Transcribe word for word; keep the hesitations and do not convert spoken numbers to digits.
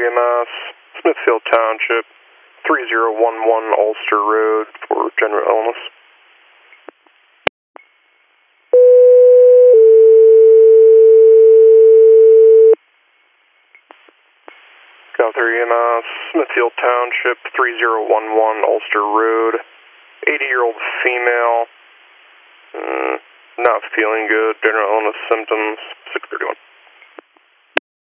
three E M S, Smithfield Township, three zero one one Ulster Road for general illness. Cal three E M S, Smithfield Township, three zero one one Ulster Road, eighty-year-old female, mm, not feeling good, general illness symptoms, six thirty-one.